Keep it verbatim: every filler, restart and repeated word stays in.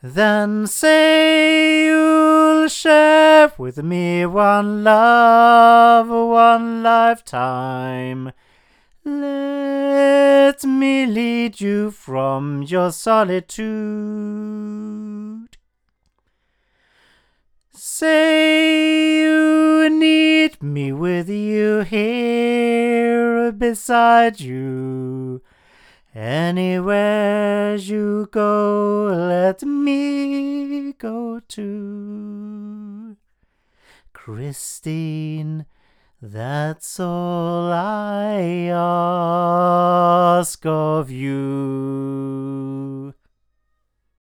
Then say you'll share with me one love, one lifetime. Let me lead you from your solitude. Say you need me with you here beside you. Anywhere you go, let me go too. Christine, that's all I ask of you.